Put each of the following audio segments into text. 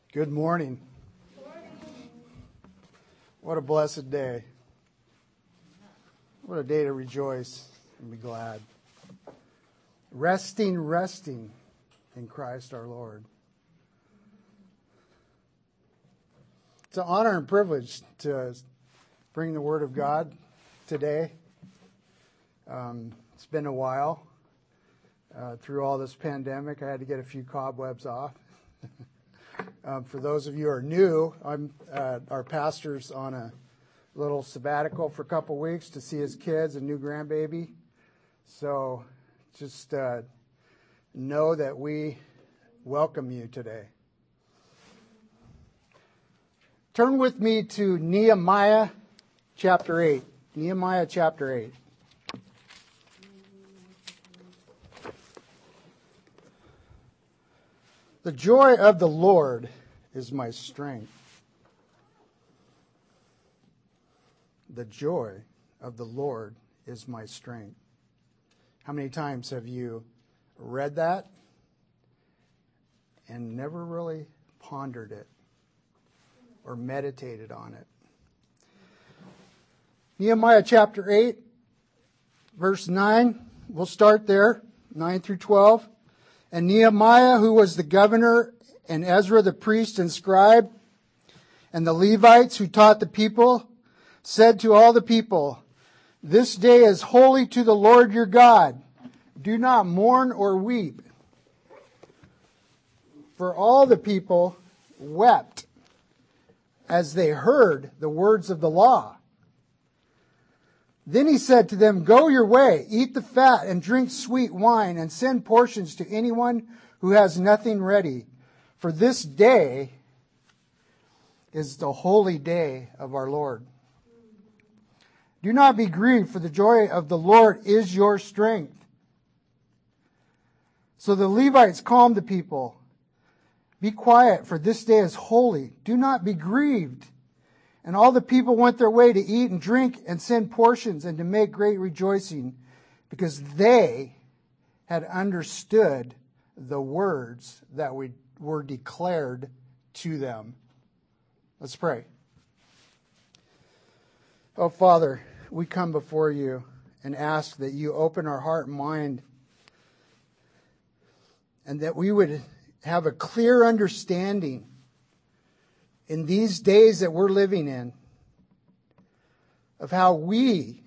Good morning. What a blessed day. What a day to rejoice and be glad. Resting in Christ our Lord. It's an honor and privilege to bring the Word of God today. It's been a while. Through all this pandemic, I had to get a few cobwebs off. For those of you who are new, I'm our pastor's on a little sabbatical for a couple weeks to see his kids, a new grandbaby. So just know that we welcome you today. Turn with me to Nehemiah chapter 8. Nehemiah chapter 8. The joy of the Lord is my strength. The joy of the Lord is my strength. How many times have you read that and never really pondered it or meditated on it? Nehemiah chapter 8, verse 9. We'll start there, 9 through 12. And Nehemiah, who was the governor, and Ezra the priest and scribe, and the Levites who taught the people, said to all the people, "This day is holy to the Lord your God. Do not mourn or weep." For all the people wept as they heard the words of the law. Then he said to them, "Go your way, eat the fat and drink sweet wine, and send portions to anyone who has nothing ready. For this day is the holy day of our Lord. Do not be grieved, for the joy of the Lord is your strength." So the Levites calmed the people. "Be quiet, for this day is holy. Do not be grieved." And all the people went their way to eat and drink and send portions and to make great rejoicing, because they had understood the words that were declared to them. Let's pray. Oh, Father, we come before you and ask that you open our heart and mind, and that we would have a clear understanding in these days that we're living in of how we,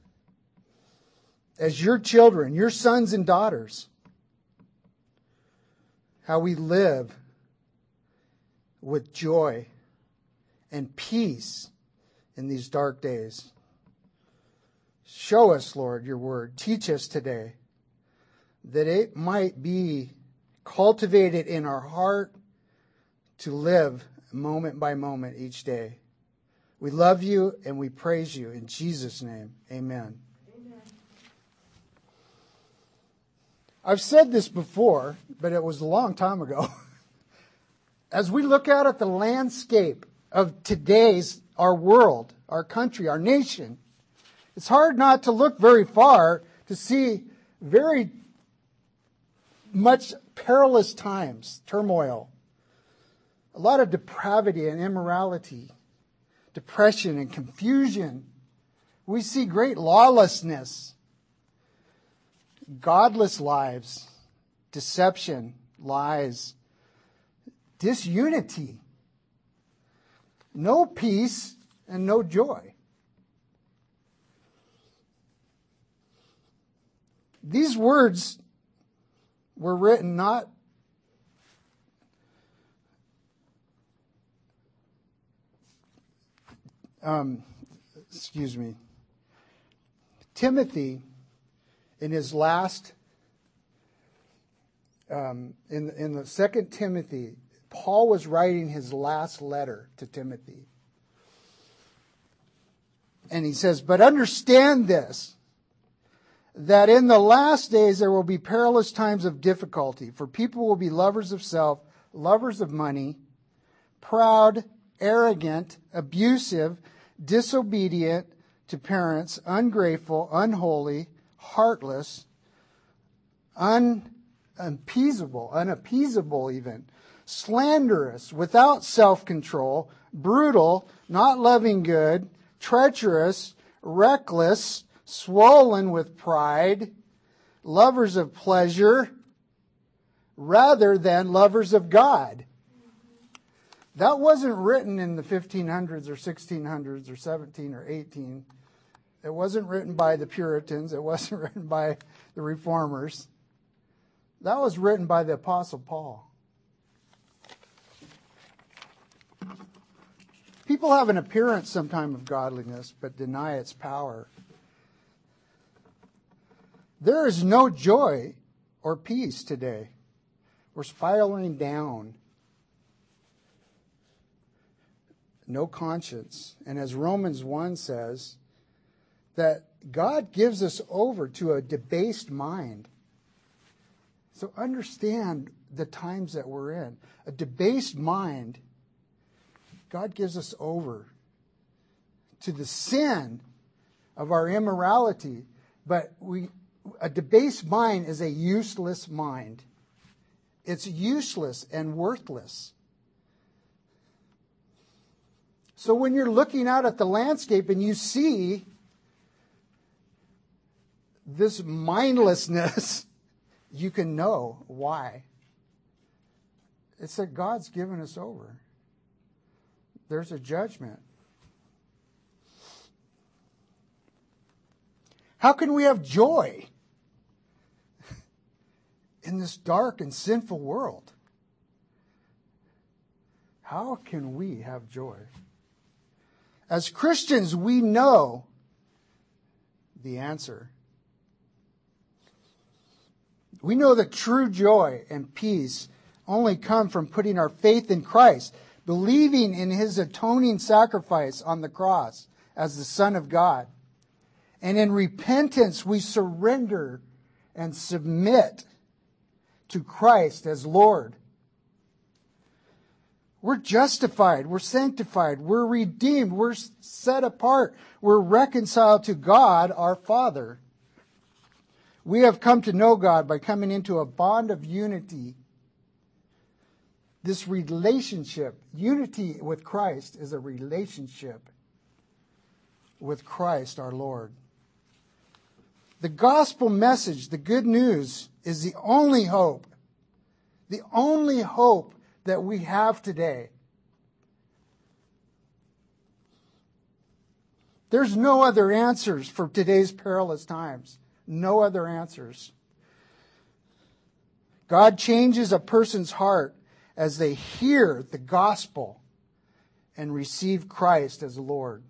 as your children, your sons and daughters, how we live with joy and peace in these dark days. Show us, Lord, your word. Teach us today that it might be cultivated in our heart to live moment by moment each day. We love you and we praise you in Jesus' name. Amen. Amen. I've said this before, but it was a long time ago. As we look out at the landscape of today's, our world, our country, our nation, it's hard not to look very far to see very much perilous times, turmoil. A lot of depravity and immorality, depression and confusion. We see great lawlessness, godless lives, deception, lies, disunity, no peace and no joy. These words were written not Timothy, in his last, in the 2 Timothy, Paul was writing his last letter to Timothy. And he says, "But understand this, that in the last days there will be perilous times of difficulty, for people will be lovers of self, lovers of money, proud, arrogant, abusive, disobedient to parents, ungrateful, unholy, heartless, unappeasable even, slanderous, without self-control, brutal, not loving good, treacherous, reckless, swollen with pride, lovers of pleasure rather than lovers of God. That wasn't written in the 1500s or 1600s or 17 or 18. It wasn't written by the Puritans. It wasn't written by the Reformers. That was written by the Apostle Paul. People have an appearance sometime of godliness, but deny its power. There is no joy or peace today. We're spiraling down. No conscience. And as Romans 1 says, that God gives us over to a debased mind. So understand the times that we're in. A debased mind, God gives us over to the sin of our immorality. But a debased mind is a useless mind. It's useless and worthless. So when you're looking out at the landscape and you see this mindlessness, you can know why. It's that God's given us over. There's a judgment. How can we have joy in this dark and sinful world? How can we have joy? As Christians, we know the answer. We know that true joy and peace only come from putting our faith in Christ, believing in His atoning sacrifice on the cross as the Son of God. And in repentance, we surrender and submit to Christ as Lord. We're justified, we're sanctified, we're redeemed, we're set apart, we're reconciled to God, our Father. We have come to know God by coming into a bond of unity. This relationship, unity with Christ, is a relationship with Christ our Lord. The gospel message, the good news, is the only hope that we have today. There's no other answers for today's perilous times. No other answers. God changes a person's heart as they hear the gospel and receive Christ as Lord.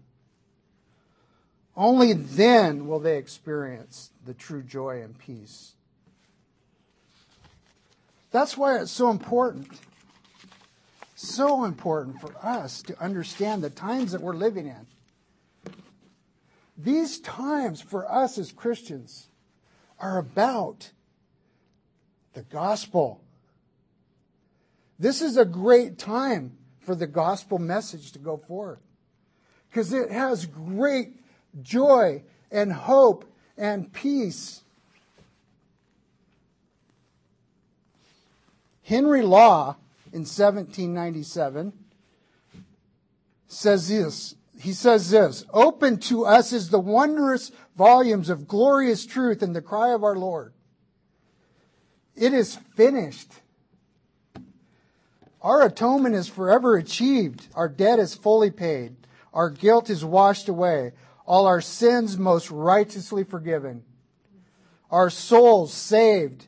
Only then will they experience the true joy and peace. That's why it's so important for us to understand the times that we're living in. These times for us as Christians are about the gospel. This is a great time for the gospel message to go forth, because it has great joy and hope and peace. Henry Law in 1797 says this. He says this: "Open to us is the wondrous volumes of glorious truth and the cry of our Lord. It is finished. Our atonement is forever achieved. Our debt is fully paid. Our guilt is washed away. All our sins most righteously forgiven. Our souls saved.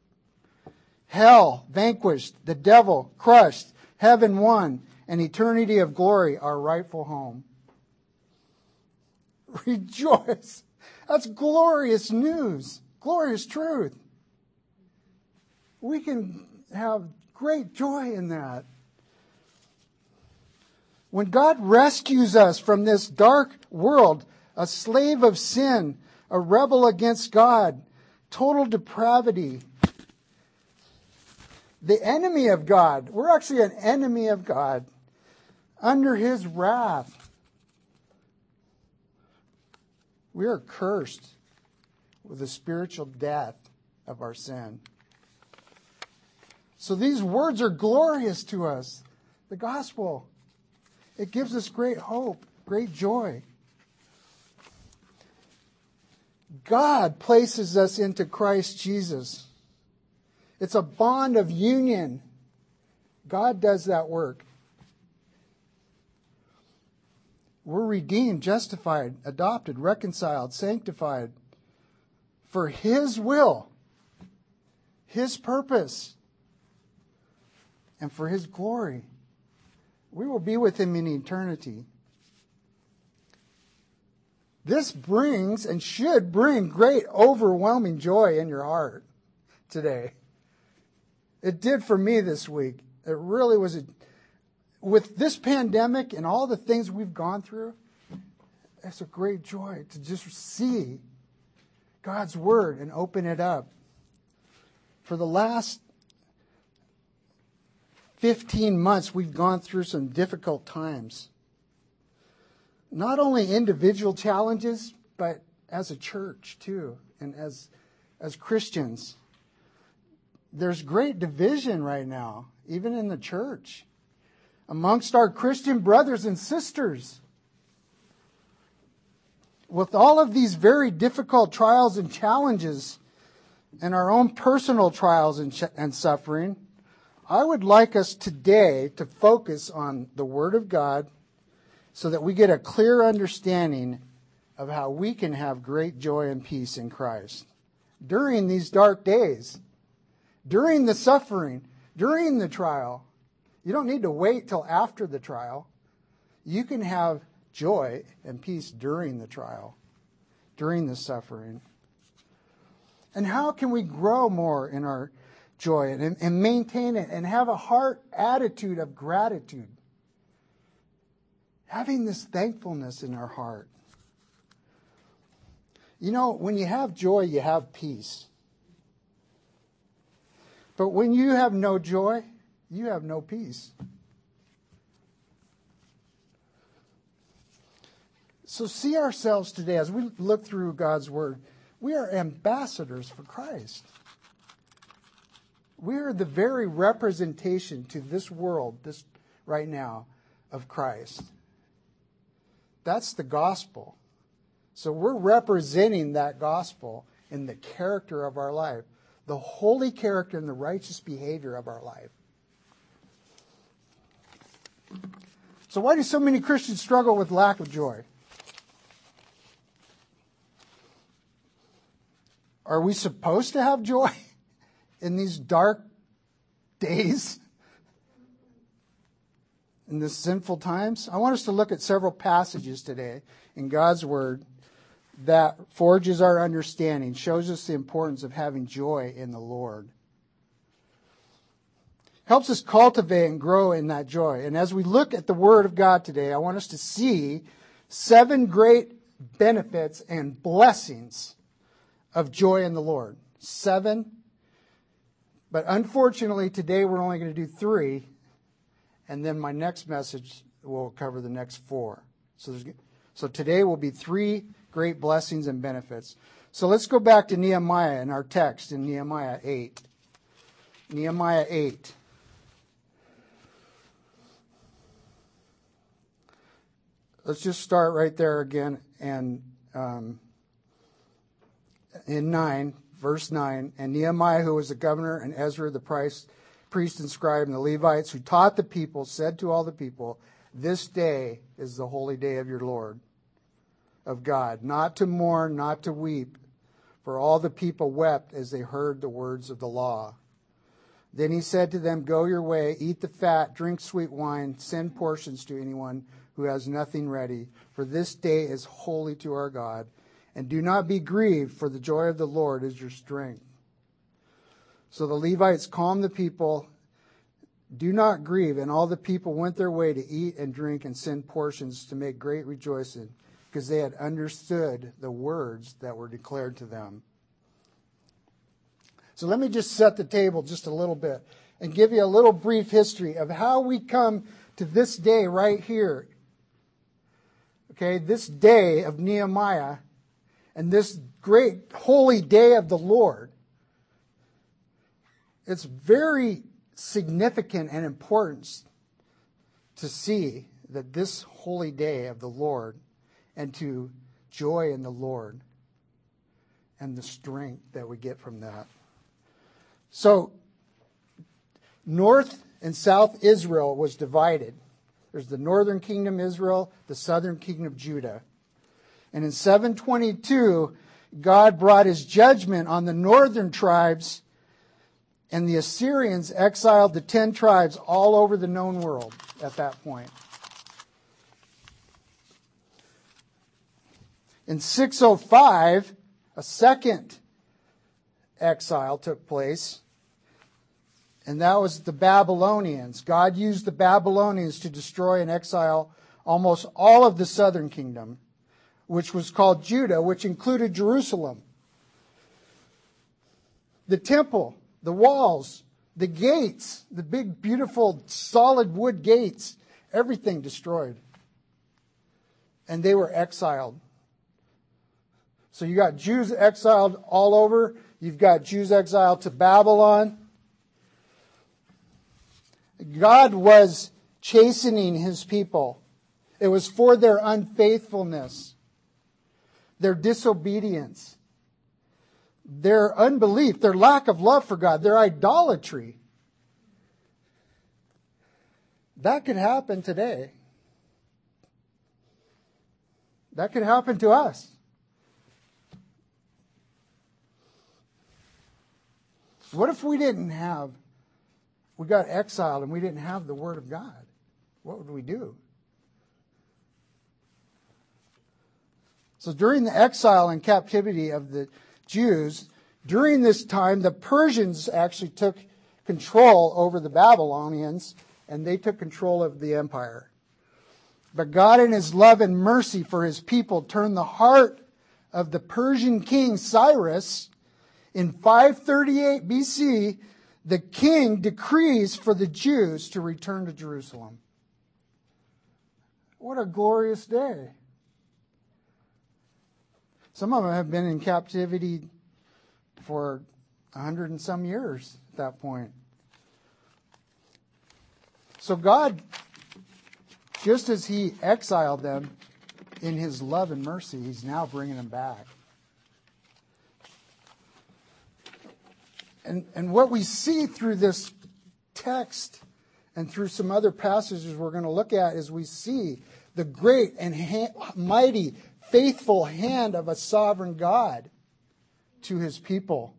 Hell vanquished. The devil crushed. Heaven won. And eternity of glory our rightful home." Rejoice. That's glorious news. Glorious truth. We can have great joy in that. When God rescues us from this dark world, a slave of sin, a rebel against God, total depravity, the enemy of God, we're actually an enemy of God, under His wrath. We are cursed with the spiritual death of our sin. So these words are glorious to us. The gospel. It gives us great hope, great joy. God places us into Christ Jesus. It's a bond of union. God does that work. We're redeemed, justified, adopted, reconciled, sanctified for His will, His purpose, and for His glory. We will be with Him in eternity. This brings and should bring great, overwhelming joy in your heart today. It did for me this week. It really was. With this pandemic and all the things we've gone through, it's a great joy to just see God's Word and open it up. For the last 15 months, we've gone through some difficult times. Not only individual challenges, but as a church too, and as Christians. There's great division right now, even in the church, amongst our Christian brothers and sisters. With all of these very difficult trials and challenges and our own personal trials and suffering, I would like us today to focus on the Word of God so that we get a clear understanding of how we can have great joy and peace in Christ during these dark days, during the suffering, during the trial. You don't need to wait till after the trial. You can have joy and peace during the trial, during the suffering. And how can we grow more in our joy and maintain it and have a heart attitude of gratitude? Having this thankfulness in our heart. You know, when you have joy, you have peace. But when you have no joy, you have no peace. So see ourselves today as we look through God's Word. We are ambassadors for Christ. We are the very representation to this world, this right now, of Christ. That's the gospel. So we're representing that gospel in the character of our life, the holy character and the righteous behavior of our life. So why do so many Christians struggle with lack of joy? Are we supposed to have joy in these dark days? In these sinful times? I want us to look at several passages today in God's Word that forges our understanding, shows us the importance of having joy in the Lord. Helps us cultivate and grow in that joy. And as we look at the Word of God today, I want us to see 7 great benefits and blessings of joy in the Lord. 7. But unfortunately, today we're only going to do 3. And then my next message will cover the next 4. So today will be 3 great blessings and benefits. So let's go back to Nehemiah in our text in Nehemiah 8. Nehemiah 8. Let's just start right there again and in 9, verse 9. And Nehemiah, who was the governor, and Ezra the priest and scribe, and the Levites who taught the people, said to all the people, "This day is the holy day of your Lord, of God, not to mourn, not to weep." For all the people wept as they heard the words of the law. Then he said to them, "Go your way, eat the fat, drink sweet wine, send portions to anyone who has nothing ready. For this day is holy to our God. And do not be grieved, for the joy of the Lord is your strength." So the Levites calmed the people, "Do not grieve." And all the people went their way to eat and drink and send portions to make great rejoicing, because they had understood the words that were declared to them. So let me just set the table just a little bit and give you a little brief history of how we come to this day right here. Okay, this day of Nehemiah and this great holy day of the Lord. It's very significant and important to see that this holy day of the Lord and to joy in the Lord and the strength that we get from that. So, North and South Israel was divided. There's the northern kingdom Israel, the southern kingdom Judah. And in 722, God brought his judgment on the northern tribes, and the Assyrians exiled the 10 tribes all over the known world at that point. In 605, a second exile took place, and that was the Babylonians. God used the Babylonians to destroy and exile almost all of the southern kingdom, which was called Judah, which included Jerusalem. The temple, the walls, the gates, the big, beautiful, solid wood gates, everything destroyed. And they were exiled. So you got Jews exiled all over. You've got Jews exiled to Babylon. God was chastening his people. It was for their unfaithfulness, their disobedience, their unbelief, their lack of love for God, their idolatry. That could happen today. That could happen to us. What if we got exiled and we didn't have the Word of God? What would we do? So during the exile and captivity of the Jews, during this time, the Persians actually took control over the Babylonians, and they took control of the empire. But God, in his love and mercy for his people, turned the heart of the Persian king Cyrus. In 538 BC, the king decrees for the Jews to return to Jerusalem. What a glorious day. Some of them have been in captivity for 100 and some years at that point. So God, just as he exiled them in his love and mercy, he's now bringing them back. And what we see through this text and through some other passages we're going to look at is we see the great and mighty, faithful hand of a sovereign God to his people.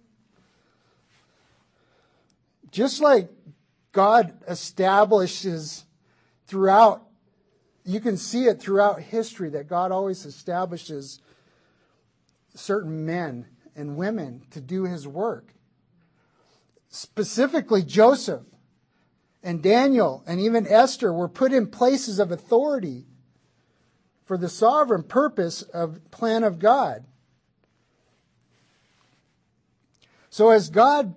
Just like God establishes throughout, you can see it throughout history that God always establishes certain men and women to do his work. Specifically, Joseph and Daniel and even Esther were put in places of authority for the sovereign purpose of plan of God. So as God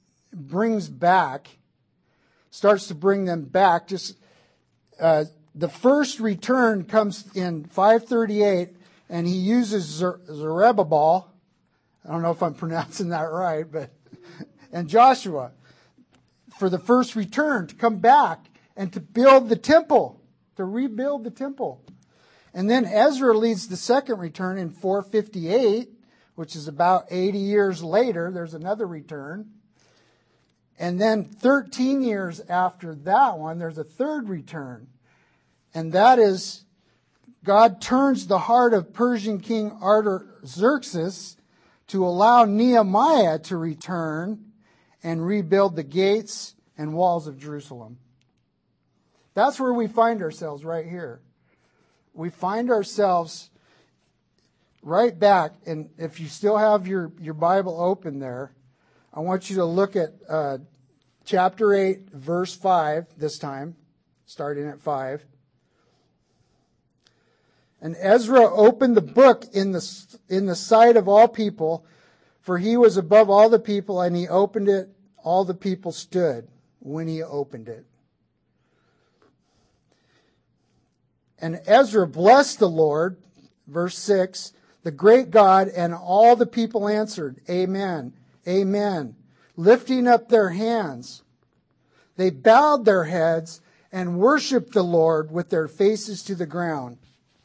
starts to bring them back, the first return comes in 538, and he uses Zerubbabel. I don't know if I'm pronouncing that right, and Joshua for the first return to come back and to build the temple, to rebuild the temple. And then Ezra leads the second return in 458, which is about 80 years later. There's another return. And then 13 years after that one, there's a third return. And that is, God turns the heart of Persian King Artaxerxes to allow Nehemiah to return and rebuild the gates and walls of Jerusalem. That's where we find ourselves right here. We find ourselves right back, and if you still have your Bible open there, I want you to look at chapter 8, verse 5 this time, starting at 5. And Ezra opened the book in the sight of all people, for he was above all the people, and he opened it. All the people stood when he opened it. And Ezra blessed the Lord, verse 6, the great God, and all the people answered, Amen, Amen, lifting up their hands. They bowed their heads and worshiped the Lord with their faces to the ground.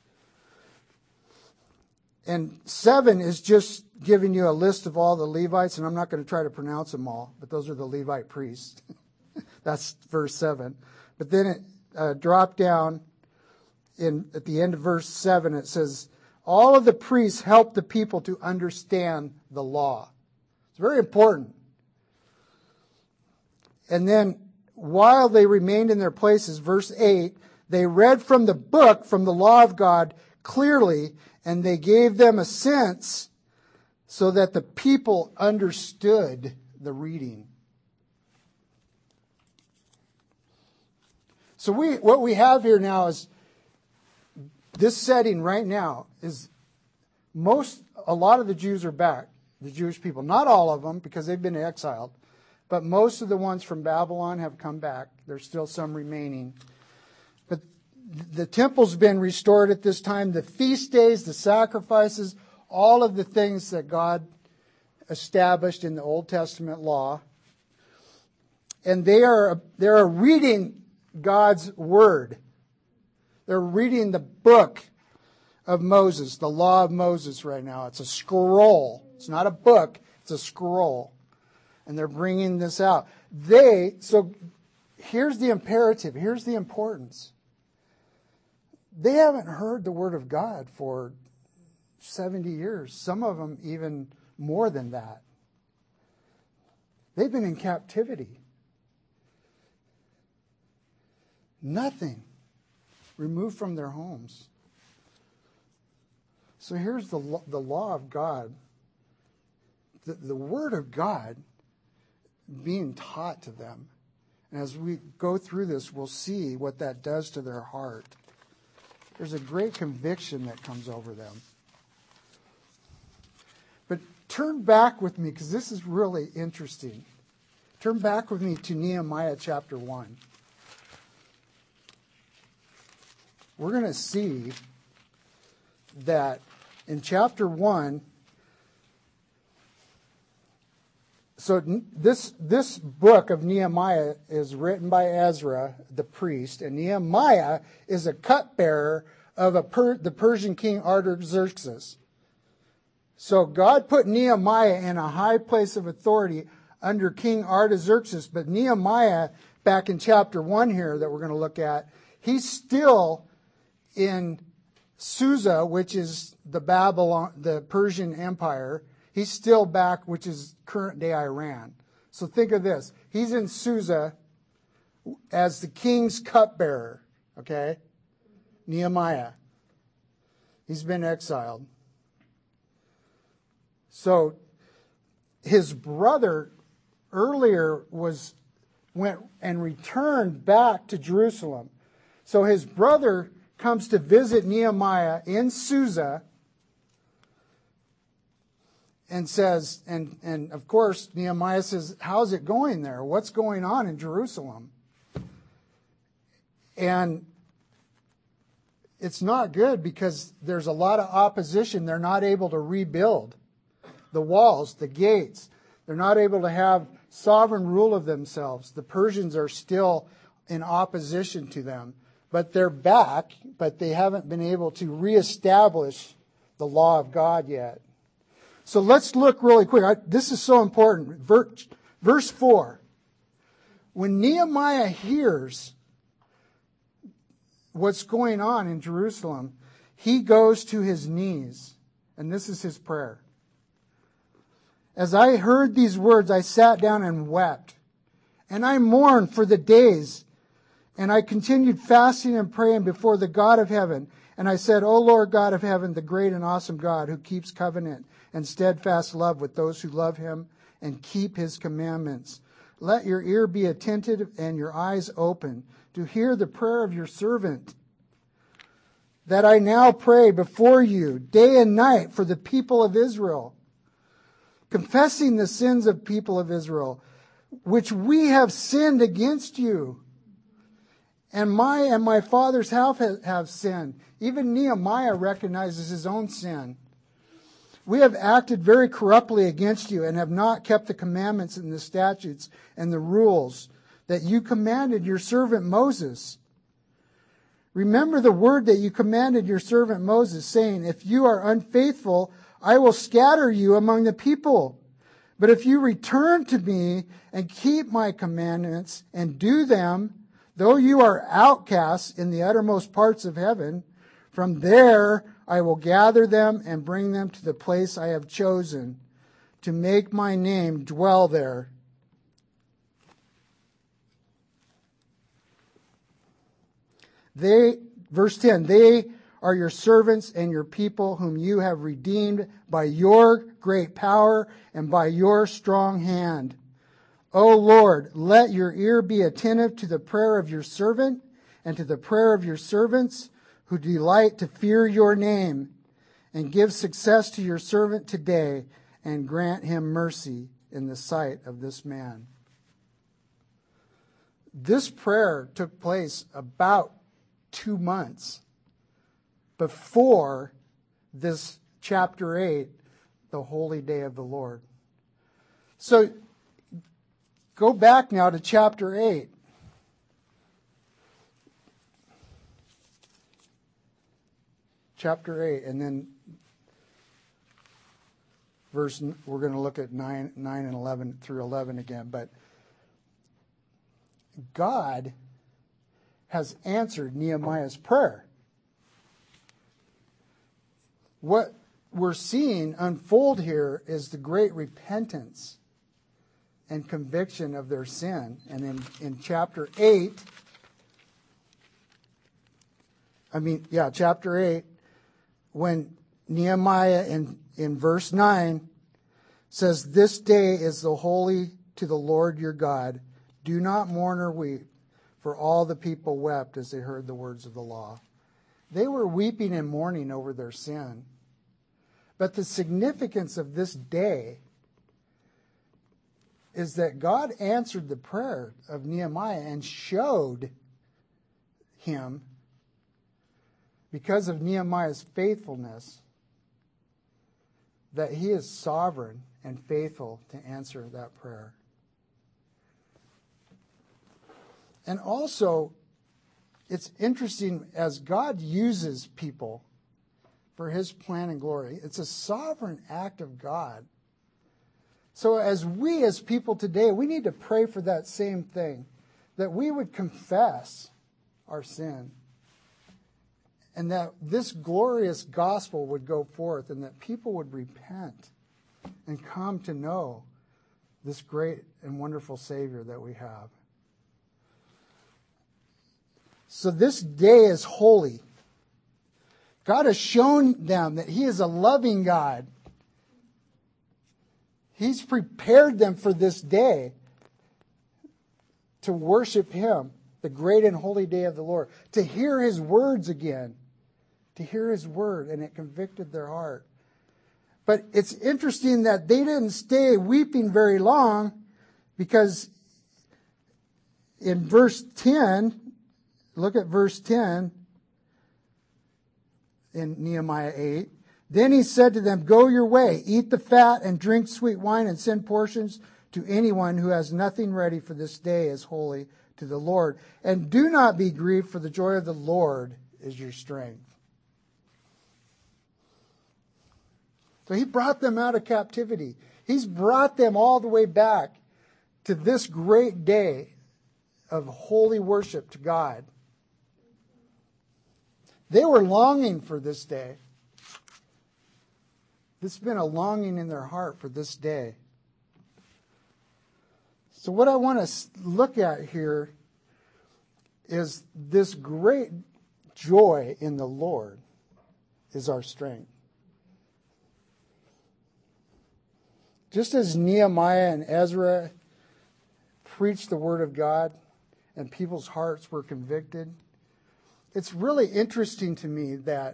And 7 is just giving you a list of all the Levites, and I'm not going to try to pronounce them all, but those are the Levite priests. That's verse 7. But then it dropped down at the end of verse 7. It says, all of the priests helped the people to understand the law. It's very important. And then while they remained in their places, verse 8, they read from the book, from the law of God, clearly, and they gave them a sense so that the people understood the reading. So what we have here now is this setting right now is a lot of the Jews are back, the Jewish people. Not all of them, because they've been exiled, but most of the ones from Babylon have come back. There's still some remaining. But the temple's been restored at this time. The feast days, the sacrifices, all of the things that God established in the Old Testament law. And they are reading God's word. They're reading the book of Moses, the law of Moses right now. It's a scroll. It's not a book. It's a scroll. And they're bringing this out. So here's the imperative. Here's the importance. They haven't heard the word of God for 70 years. Some of them even more than that. They've been in captivity. Nothing removed from their homes. So here's the law of God, the word of God being taught to them. And as we go through this, we'll see what that does to their heart. There's a great conviction that comes over them. But turn back with me, because this is really interesting. Turn back with me to Nehemiah chapter 1. We're going to see that in chapter 1, so this book of Nehemiah is written by Ezra, the priest, and Nehemiah is a cupbearer of the Persian king Artaxerxes. So God put Nehemiah in a high place of authority under King Artaxerxes, but Nehemiah, back in chapter 1 here that we're going to look at, he's still in Susa, which is the Persian Empire. He's still back, which is current day Iran. So think of this. He's in Susa as the king's cupbearer. Okay? Nehemiah. He's been exiled. So his brother earlier went and returned back to Jerusalem. So his brother comes to visit Nehemiah in Susa and says, and of course Nehemiah says, how's it going there? What's going on in Jerusalem? And it's not good, because there's a lot of opposition. They're not able to rebuild the walls, the gates. They're not able to have sovereign rule of themselves. The Persians are still in opposition to them. But they're back, but they haven't been able to reestablish the law of God yet. So let's look really quick. This is so important. Verse 4. When Nehemiah hears what's going on in Jerusalem, he goes to his knees. And this is his prayer. As I heard these words, I sat down and wept. And I mourned for the days. And I continued fasting and praying before the God of heaven. And I said, O Lord God of heaven, the great and awesome God who keeps covenant and steadfast love with those who love him and keep his commandments. Let your ear be attentive and your eyes open to hear the prayer of your servant, that I now pray before you day and night for the people of Israel, confessing the sins of people of Israel, which we have sinned against you. And my father's house have sinned. Even Nehemiah recognizes his own sin. We have acted very corruptly against you and have not kept the commandments and the statutes and the rules that you commanded your servant Moses. Remember the word that you commanded your servant Moses, saying, if you are unfaithful, I will scatter you among the people. But if you return to me and keep my commandments and do them, though you are outcasts in the uttermost parts of heaven, from there I will gather them and bring them to the place I have chosen, to make my name dwell there. Verse 10, they are your servants and your people whom you have redeemed by your great power and by your strong hand. O Lord, let your ear be attentive to the prayer of your servant and to the prayer of your servants who delight to fear your name, and give success to your servant today and grant him mercy in the sight of this man. This prayer took place about 2 months before this chapter 8, the holy day of the Lord. So go back now to chapter 8. Chapter 8, and then we're going to look at 9 and 11 through 11 again. But God has answered Nehemiah's prayer. What we're seeing unfold here is the great repentance and conviction of their sin. And in chapter 8, chapter 8, when Nehemiah in verse 9 says, this day is the holy to the Lord your God. Do not mourn or weep, for all the people wept as they heard the words of the law. They were weeping and mourning over their sin. But the significance of this day is that God answered the prayer of Nehemiah and showed him, because of Nehemiah's faithfulness, that he is sovereign and faithful to answer that prayer. And also, it's interesting, as God uses people for his plan and glory, it's a sovereign act of God. So as people today, we need to pray for that same thing, that we would confess our sin, and that this glorious gospel would go forth, and that people would repent and come to know this great and wonderful Savior that we have. So this day is holy. God has shown them that he is a loving God. He's prepared them for this day to worship him, the great and holy day of the Lord, to hear his words again, to hear his word, and it convicted their heart. But it's interesting that they didn't stay weeping very long, because in verse 10, look at verse 10 in Nehemiah 8. Then he said to them, go your way, eat the fat and drink sweet wine, and send portions to anyone who has nothing ready, for this day is holy to the Lord. And do not be grieved, for the joy of the Lord is your strength. So he brought them out of captivity. He's brought them all the way back to this great day of holy worship to God. They were longing for this day. There's been a longing in their heart for this day. So what I want to look at here is this great joy in the Lord is our strength. Just as Nehemiah and Ezra preached the word of God and people's hearts were convicted, it's really interesting to me that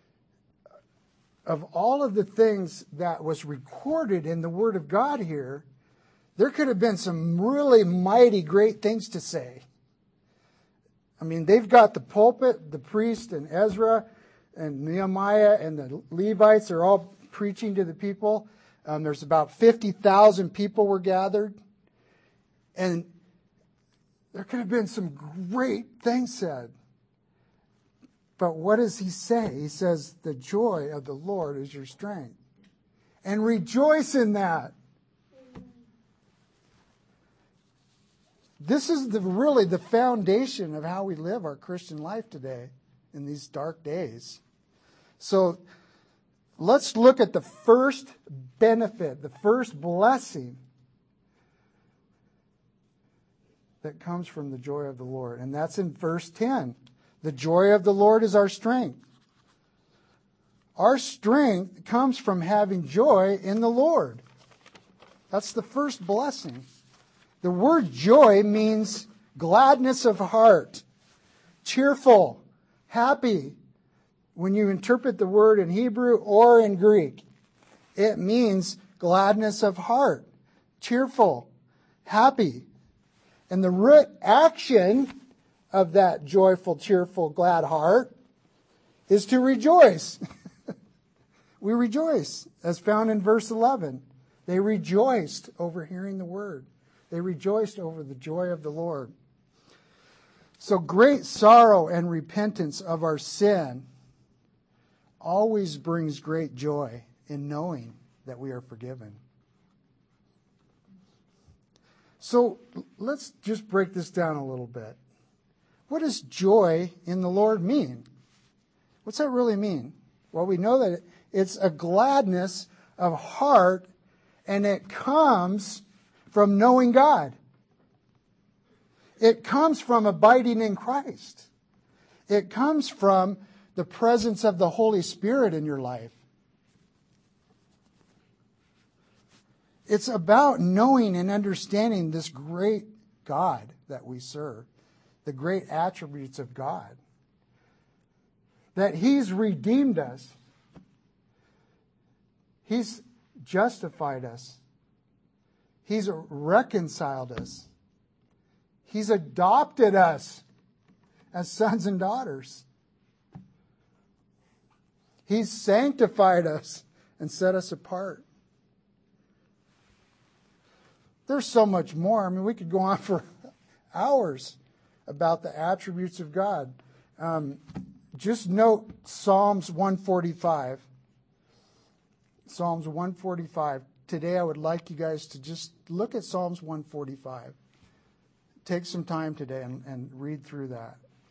of all of the things that was recorded in the Word of God here, there could have been some really mighty great things to say. I mean, they've got the pulpit, the priest and Ezra and Nehemiah and the Levites are all preaching to the people. There's about 50,000 people were gathered. And There could have been some great things said. But what does he say? He says, the joy of the Lord is your strength. And rejoice in that. This is really the foundation of how we live our Christian life today in these dark days. So let's look at the first benefit, the first blessing that comes from the joy of the Lord. And that's in verse 10. The joy of the Lord is our strength. Our strength comes from having joy in the Lord. That's the first blessing. The word joy means gladness of heart, cheerful, happy. When you interpret the word in Hebrew or in Greek, it means gladness of heart, cheerful, happy. And the root action of that joyful, cheerful, glad heart is to rejoice. We rejoice, as found in verse 11. They rejoiced over hearing the word. They rejoiced over the joy of the Lord. So great sorrow and repentance of our sin always brings great joy in knowing that we are forgiven. So let's just break this down a little bit. What does joy in the Lord mean? What's that really mean? Well, we know that it's a gladness of heart, and it comes from knowing God. It comes from abiding in Christ. It comes from the presence of the Holy Spirit in your life. It's about knowing and understanding this great God that we serve, the great attributes of God. That He's redeemed us. He's justified us. He's reconciled us. He's adopted us as sons and daughters. He's sanctified us and set us apart. There's so much more. I mean, we could go on for hours about the attributes of God. Just note Psalms 145. Psalms 145. Today I would like you guys to just look at Psalms 145. Take some time today and read through that.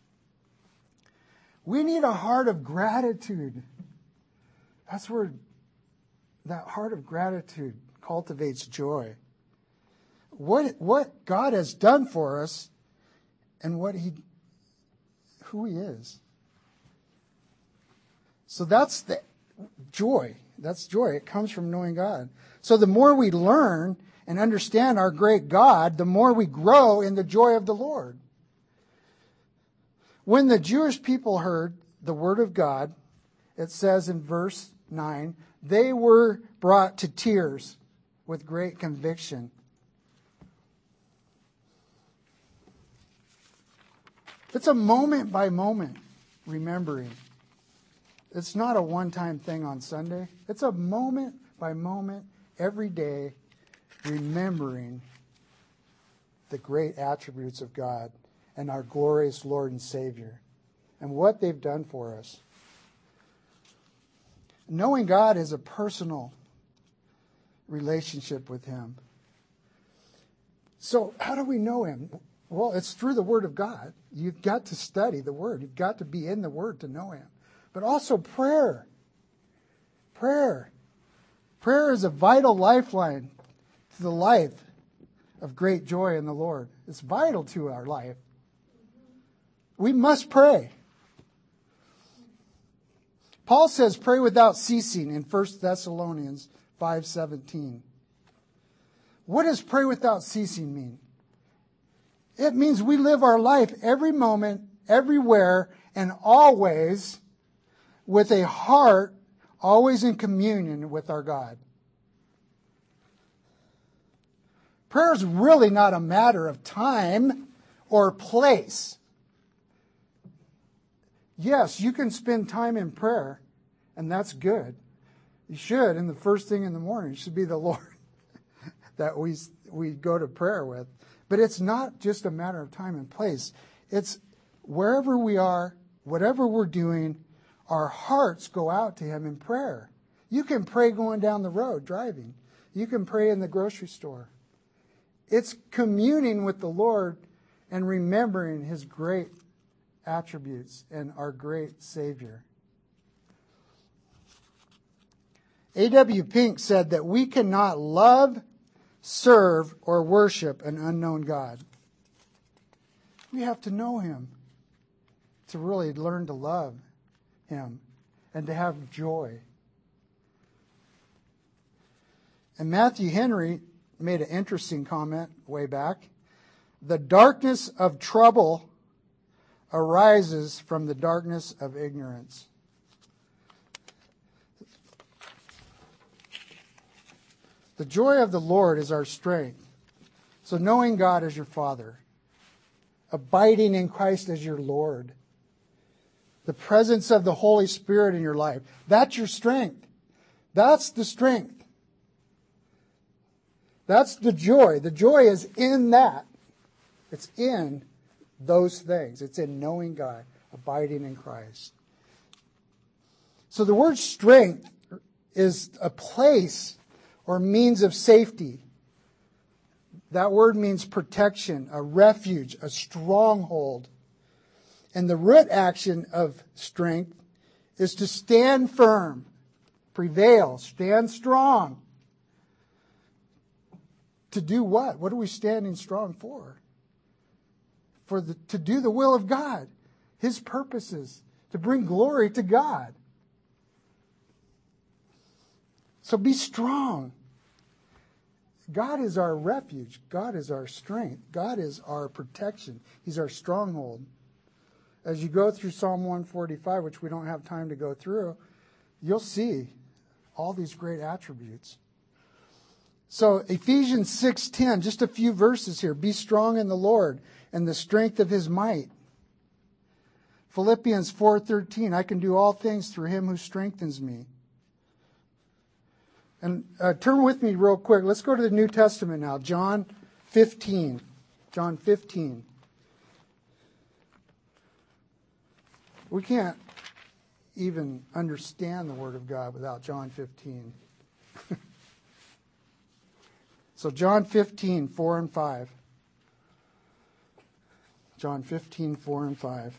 We need a heart of gratitude. That's where that heart of gratitude cultivates joy. What God has done for us and who He is. So that's the joy. That's joy. It comes from knowing God. So the more we learn and understand our great God, the more we grow in the joy of the Lord. When the Jewish people heard the word of God, it says in verse 9, they were brought to tears with great conviction. It's a moment by moment remembering. It's not a one-time thing on Sunday. It's a moment by moment every day remembering the great attributes of God and our glorious Lord and Savior and what they've done for us. Knowing God is a personal relationship with Him. So how do we know Him? Well, it's through the Word of God. You've got to study the Word. You've got to be in the Word to know Him. But also prayer. Prayer. Prayer is a vital lifeline to the life of great joy in the Lord. It's vital to our life. We must pray. Paul says pray without ceasing in 1 Thessalonians 5:17. What does pray without ceasing mean? It means we live our life every moment, everywhere, and always with a heart always in communion with our God. Prayer is really not a matter of time or place. Yes, you can spend time in prayer, and that's good. You should, and the first thing in the morning should be the Lord that we go to prayer with. But it's not just a matter of time and place. It's wherever we are, whatever we're doing, our hearts go out to him in prayer. You can pray going down the road, driving. You can pray in the grocery store. It's communing with the Lord and remembering his great attributes and our great Savior. A.W. Pink said that we cannot love, serve, or worship an unknown God. We have to know him to really learn to love him and to have joy. And Matthew Henry made an interesting comment way back. The darkness of trouble arises from the darkness of ignorance. The joy of the Lord is our strength. So knowing God as your Father, abiding in Christ as your Lord, the presence of the Holy Spirit in your life, that's your strength. That's the strength. That's the joy. The joy is in that. It's in those things. It's in knowing God, abiding in Christ. So the word strength is a place or means of safety. That word means protection, a refuge, a stronghold. And the root action of strength is to stand firm, prevail, stand strong. To do what? What are we standing strong for? To do the will of God, his purposes, to bring glory to God. So be strong. God is our refuge. God is our strength. God is our protection. He's our stronghold. As you go through Psalm 145, which we don't have time to go through, you'll see all these great attributes. So Ephesians 6:10, just a few verses here. Be strong in the Lord and the strength of his might. Philippians 4:13, I can do all things through him who strengthens me. And turn with me real quick. Let's go to the New Testament now. John 15. John 15. We can't even understand the Word of God without John 15. So John 15, 4 and 5. John 15, 4 and 5.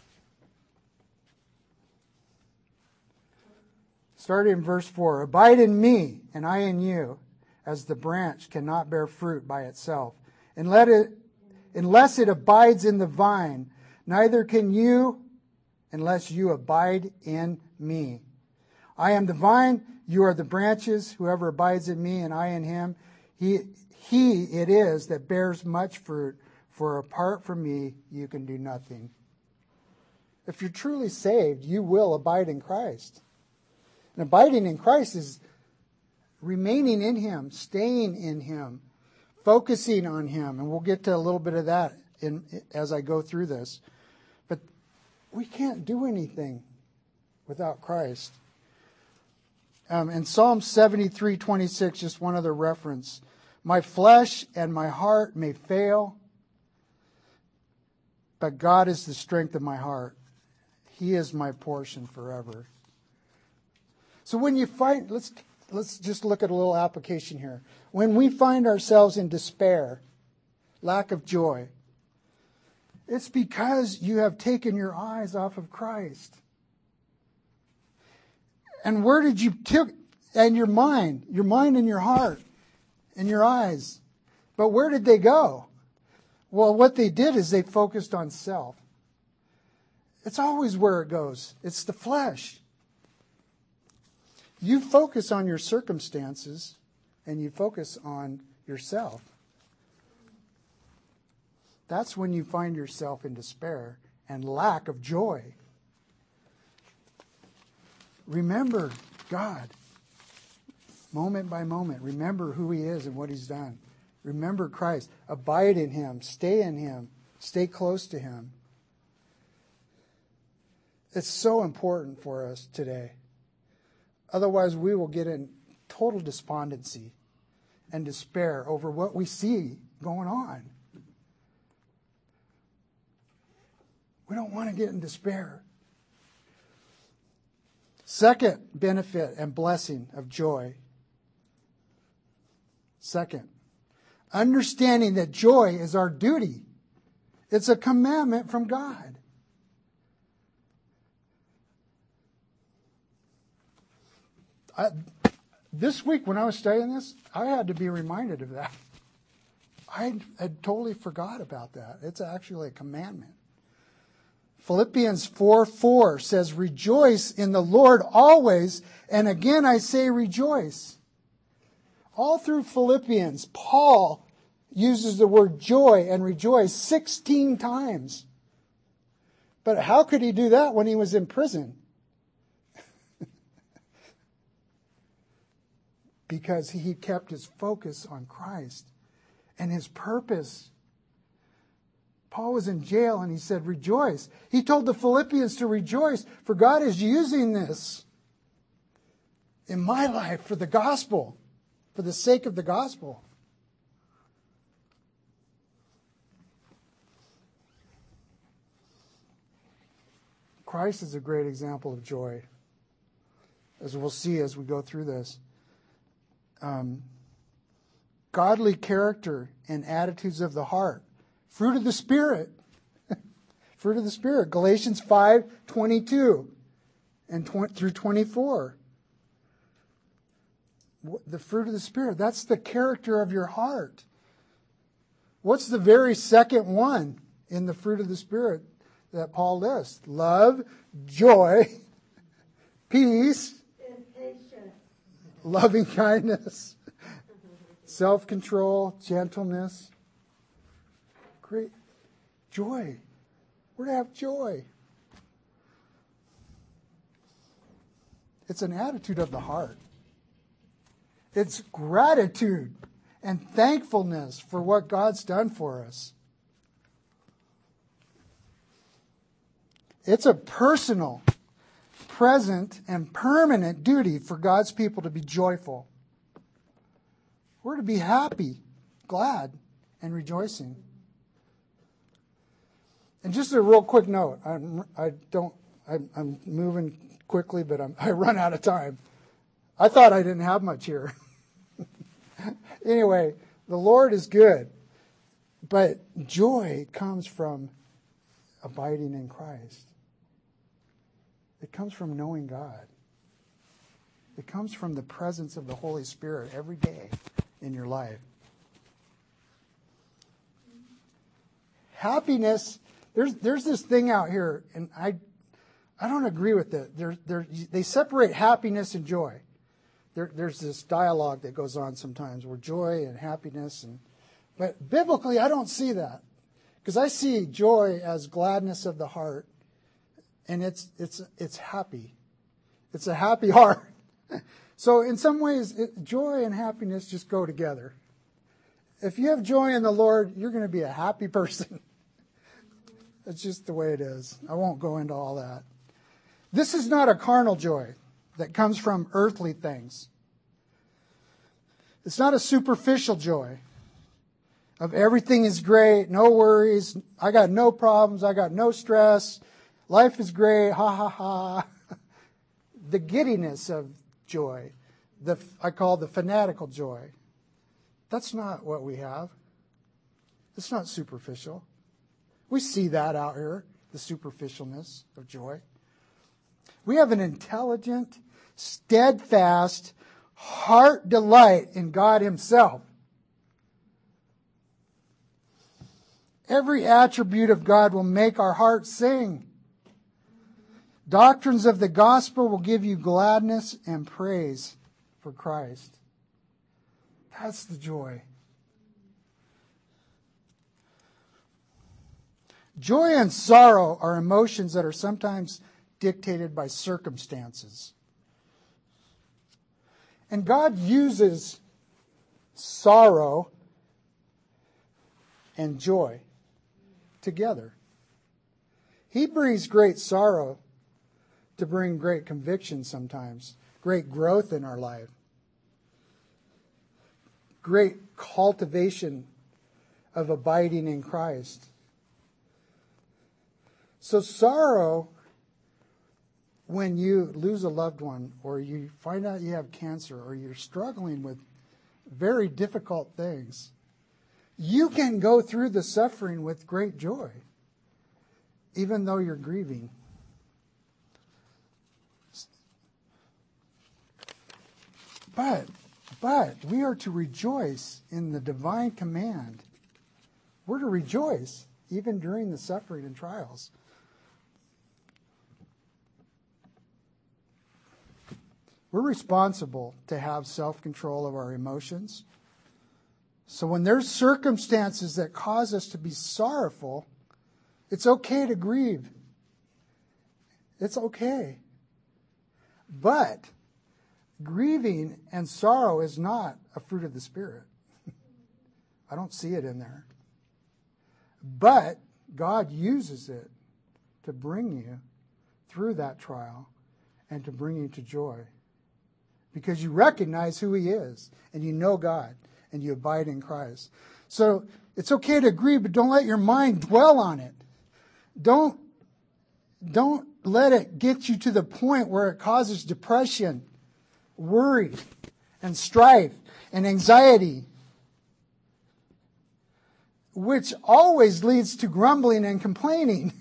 Starting in verse 4. Abide in me, and I in you, as the branch cannot bear fruit by itself. Unless it abides in the vine, neither can you unless you abide in me. I am the vine, you are the branches. Whoever abides in me and I in him, he it is that bears much fruit, for apart from me you can do nothing. If you're truly saved, you will abide in Christ. And abiding in Christ is remaining in him, staying in him, focusing on him. And we'll get to a little bit of that as I go through this. But we can't do anything without Christ. In Psalm 73:26, just one other reference. My flesh and my heart may fail, but God is the strength of my heart. He is my portion forever. So when you find, let's just look at a little application here. When we find ourselves in despair, lack of joy, it's because you have taken your eyes off of Christ. And where did you take, and your mind and your heart and your eyes, but where did they go? Well, what they did is they focused on self. It's always where it goes. It's the flesh. You focus on your circumstances and you focus on yourself. That's when you find yourself in despair and lack of joy. Remember God. Moment by moment. Remember who he is and what he's done. Remember Christ. Abide in him. Stay in him. Stay close to him. It's so important for us today. Otherwise, we will get in total despondency and despair over what we see going on. We don't want to get in despair. Second benefit and blessing of joy. Second, understanding that joy is our duty. It's a commandment from God. This week when I was studying this, I had to be reminded of that. I had totally forgot about that. It's actually a commandment. Philippians 4:4 says, rejoice in the Lord always, and again I say rejoice. All through Philippians, Paul uses the word joy and rejoice 16 times. But how could he do that when he was in prison? Because he kept his focus on Christ and his purpose. Paul was in jail and he said, rejoice. He told the Philippians to rejoice, for God is using this in my life for the gospel, for the sake of the gospel. Christ is a great example of joy, as we'll see as we go through this. Godly character and attitudes of the heart. Fruit of the Spirit. Fruit of the Spirit. Galatians 5:22 and through 24. The fruit of the Spirit. That's the character of your heart. What's the very second one in the fruit of the Spirit that Paul lists? Love, joy, peace, and patience, loving kindness, self-control, gentleness. Great joy. We're to have joy. It's an attitude of the heart. It's gratitude and thankfulness for what God's done for us. It's a personal, present, and permanent duty for God's people to be joyful. We're to be happy, glad, and rejoicing. And just a real quick note. I'm moving quickly, but I run out of time. I thought I didn't have much here. Anyway, the Lord is good, but joy comes from abiding in Christ. It comes from knowing God. It comes from the presence of the Holy Spirit every day in your life. Happiness, there's this thing out here, and I don't agree with it. They separate happiness and joy. There's this dialogue that goes on sometimes where joy and happiness, but biblically I don't see that, because I see joy as gladness of the heart, and it's happy. It's a happy heart. So in some ways, joy and happiness just go together. If you have joy in the Lord, you're going to be a happy person. It's just the way it is. I won't go into all that. This is not a carnal joy that comes from earthly things. It's not a superficial joy of everything is great, no worries, I got no problems, I got no stress, life is great, ha ha ha. The giddiness of joy, I call the fanatical joy. That's not what we have. It's not superficial. We see that out here, the superficialness of joy. We have an intelligent, steadfast, heart delight in God Himself. Every attribute of God will make our hearts sing. Doctrines of the gospel will give you gladness and praise for Christ. That's the joy. Joy and sorrow are emotions that are sometimes dictated by circumstances. And God uses sorrow and joy together. He brings great sorrow to bring great conviction sometimes, great growth in our life, great cultivation of abiding in Christ. So sorrow, when you lose a loved one, or you find out you have cancer, or you're struggling with very difficult things, you can go through the suffering with great joy, even though you're grieving. But we are to rejoice in the divine command. We're to rejoice even during the suffering and trials. We're responsible to have self-control of our emotions. So when there's circumstances that cause us to be sorrowful, it's okay to grieve. It's okay. But grieving and sorrow is not a fruit of the Spirit. I don't see it in there. But God uses it to bring you through that trial and to bring you to joy. Because you recognize who He is, and you know God, and you abide in Christ. So it's okay to grieve, but don't let your mind dwell on it. Don't let it get you to the point where it causes depression, worry, and strife, and anxiety, which always leads to grumbling and complaining.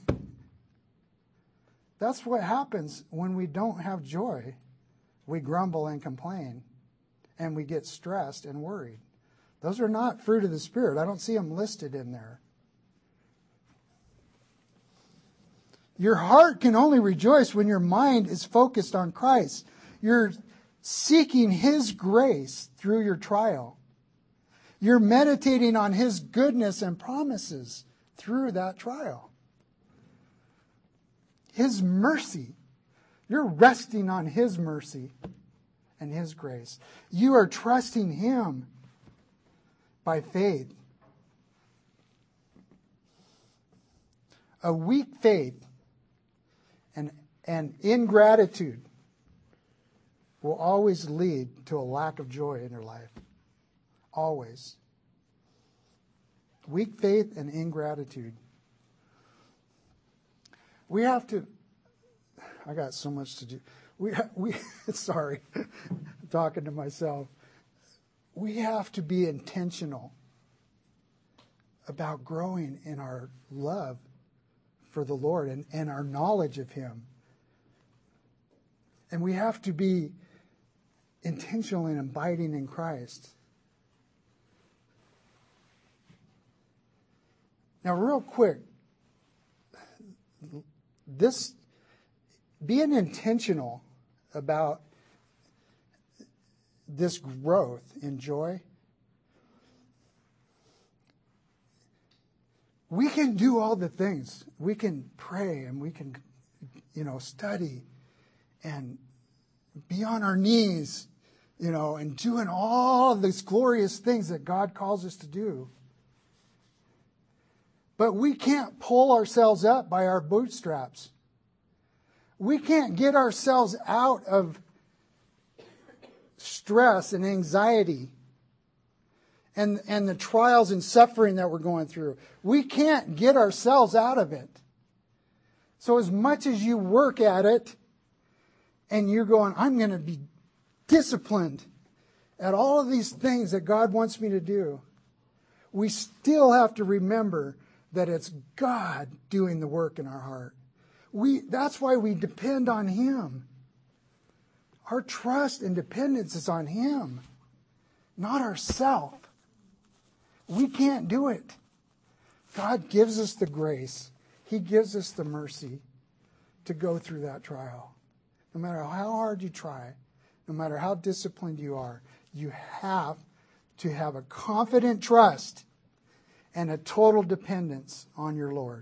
That's what happens when we don't have joy. We grumble and complain, and we get stressed and worried. Those are not fruit of the Spirit. I don't see them listed in there. Your heart can only rejoice when your mind is focused on Christ. You're seeking His grace through your trial. You're meditating on His goodness and promises through that trial. His mercy. You're resting on His mercy and His grace. You are trusting Him by faith. A weak faith and ingratitude will always lead to a lack of joy in your life. Always. Weak faith and ingratitude. We have to... I got so much to do. We sorry, I'm talking to myself. We have to be intentional about growing in our love for the Lord and our knowledge of Him. And we have to be intentional in abiding in Christ. Now, real quick, being intentional about this growth in joy, we can do all the things. We can pray and we can, study and be on our knees, and doing all of these glorious things that God calls us to do. But we can't pull ourselves up by our bootstraps. We can't get ourselves out of stress and anxiety and the trials and suffering that we're going through. We can't get ourselves out of it. So as much as you work at it and you're going, I'm going to be disciplined at all of these things that God wants me to do, we still have to remember that it's God doing the work in our heart. That's why we depend on Him. Our trust and dependence is on Him, not ourselves. We can't do it. God gives us the grace. He gives us the mercy to go through that trial. No matter how hard you try, no matter how disciplined you are, you have to have a confident trust and a total dependence on your Lord.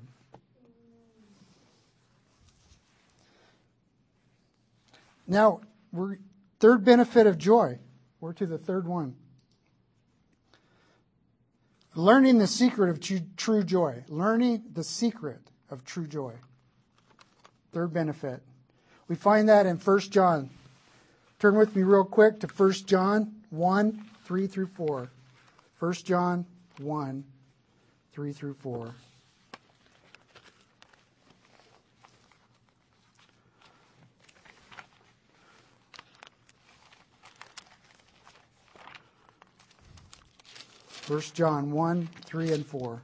Now, third benefit of joy. We're to the third one. Learning the secret of true joy. Learning the secret of true joy. Third benefit. We find that in 1 John. Turn with me real quick to 1 John 1, 3 through 4. 1 John 1, 3 through 4. 1 John 1, 3 and 4.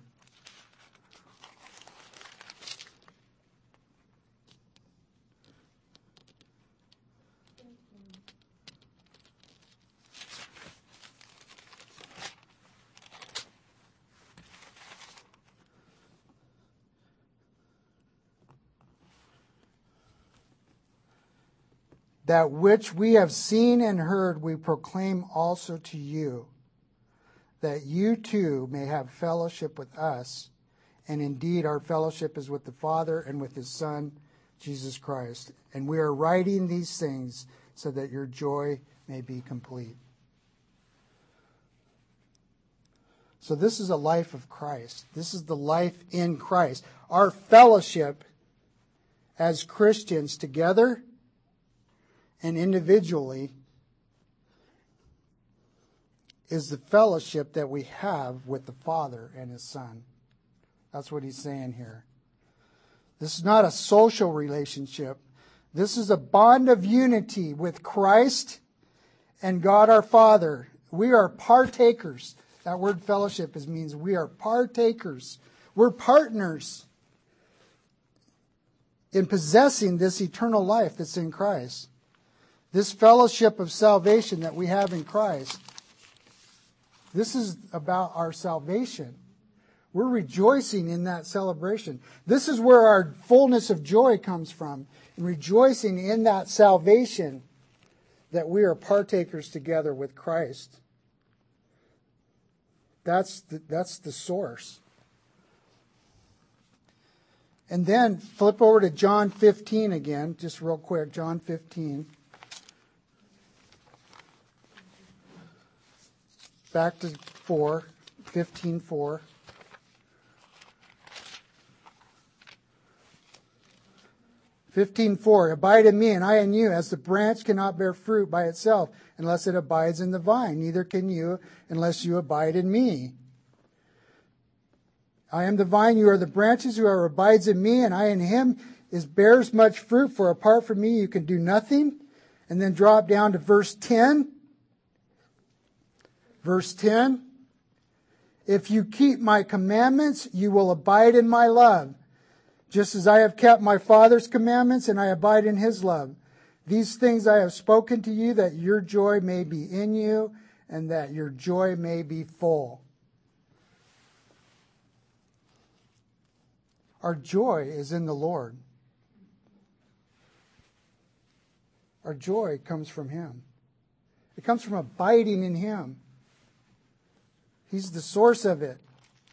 That which we have seen and heard we proclaim also to you, that you too may have fellowship with us. And indeed our fellowship is with the Father and with His Son, Jesus Christ. And we are writing these things so that your joy may be complete. So this is a life of Christ. This is the life in Christ. Our fellowship as Christians together and individually is the fellowship that we have with the Father and His Son. That's what he's saying here. This is not a social relationship. This is a bond of unity with Christ and God our Father. We are partakers. That word fellowship means we are partakers. We're partners in possessing this eternal life that's in Christ. This fellowship of salvation that we have in Christ, this is about our salvation. We're rejoicing in that celebration. This is where our fullness of joy comes from, in rejoicing in that salvation that we are partakers together with Christ. That's the source. And then flip over to John 15 again, just real quick, John 15. Back to 15:4. Abide in me, and I in you, as the branch cannot bear fruit by itself unless it abides in the vine. Neither can you unless you abide in me. I am the vine, you are the branches. Whoever abides in me, and I in him, bears much fruit. For apart from me, you can do nothing. And then drop down to verse 10. Verse 10, if you keep my commandments, you will abide in my love, just as I have kept my Father's commandments and I abide in His love. These things I have spoken to you, that your joy may be in you and that your joy may be full. Our joy is in the Lord. Our joy comes from Him. It comes from abiding in Him. He's the source of it.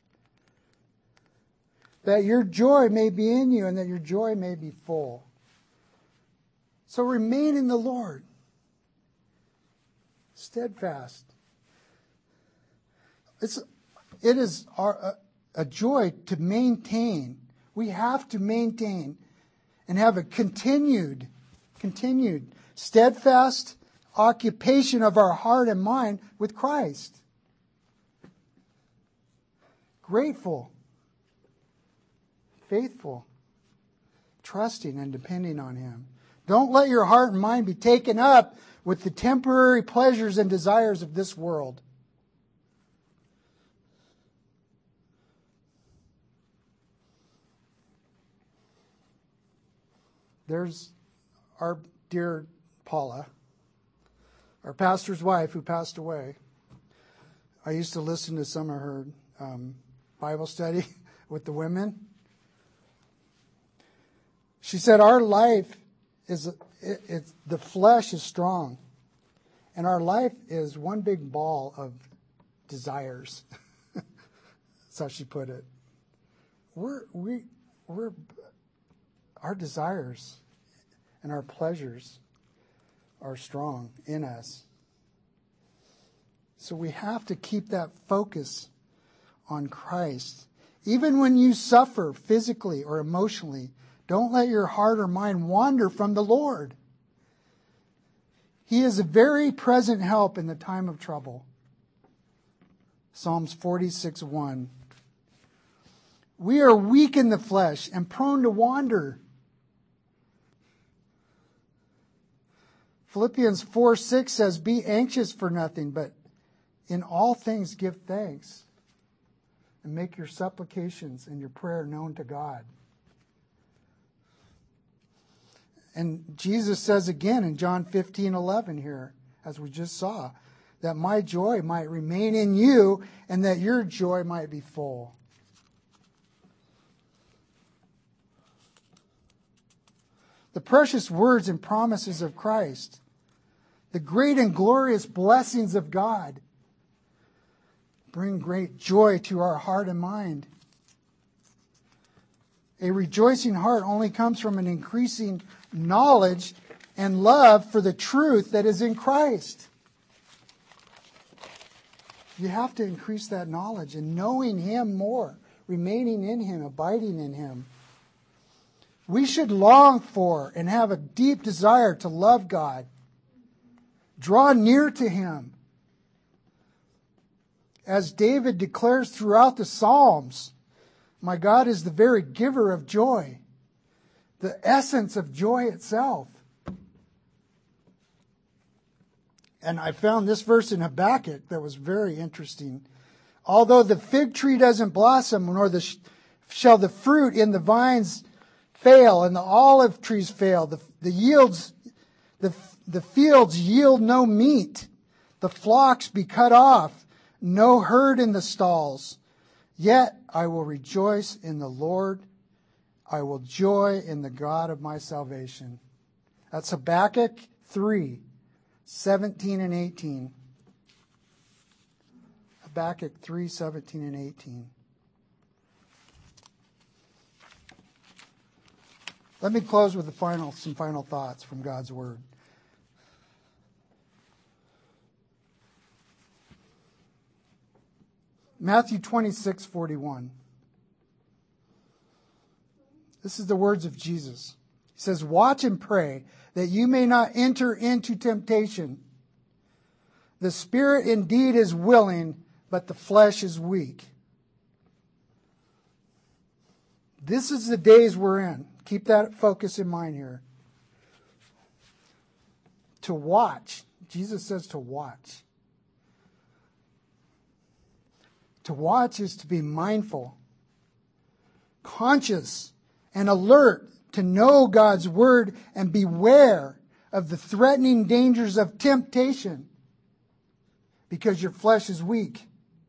That your joy may be in you and that your joy may be full. So remain in the Lord. Steadfast. It is a joy to maintain. We have to maintain and have a continued, steadfast occupation of our heart and mind with Christ. Grateful, faithful, trusting and depending on Him. Don't let your heart and mind be taken up with the temporary pleasures and desires of this world. There's our dear Paula, our pastor's wife who passed away. I used to listen to some of her Bible study with the women. She said our life the flesh is strong, and our life is one big ball of desires. That's how she put it. Our desires and our pleasures are strong in us. So we have to keep that focus on Christ. Even when you suffer physically or emotionally, don't let your heart or mind wander from the Lord. He is a very present help in the time of trouble. Psalms 46:1. We are weak in the flesh and prone to wander. Philippians 4:6 says, be anxious for nothing, but In all things give thanks and make your supplications and your prayer known to God. And Jesus says again in John 15:11 here, as we just saw, that my joy might remain in you and that your joy might be full. The precious words and promises of Christ, the great and glorious blessings of God, bring great joy to our heart and mind. A rejoicing heart only comes from an increasing knowledge and love for the truth that is in Christ. You have to increase that knowledge and knowing Him more, remaining in Him, abiding in Him. We should long for and have a deep desire to love God, draw near to Him. As David declares throughout the Psalms, my God is the very giver of joy, the essence of joy itself. And I found this verse in Habakkuk that was very interesting. Although the fig tree doesn't blossom, nor shall the fruit in the vines fail, and the olive trees fail, the fields yield no meat, the flocks be cut off, no herd in the stalls. Yet I will rejoice in the Lord. I will joy in the God of my salvation. That's Habakkuk 3:17 and 18. Habakkuk 3:17 and 18. Let me close with some final thoughts from God's Word. Matthew 26:41. This is the words of Jesus. He says, watch and pray that you may not enter into temptation. The spirit indeed is willing, but the flesh is weak. This is the days we're in. Keep that focus in mind here. To watch. Jesus says to watch. To watch is to be mindful, conscious, and alert to know God's Word and beware of the threatening dangers of temptation because your flesh is weak.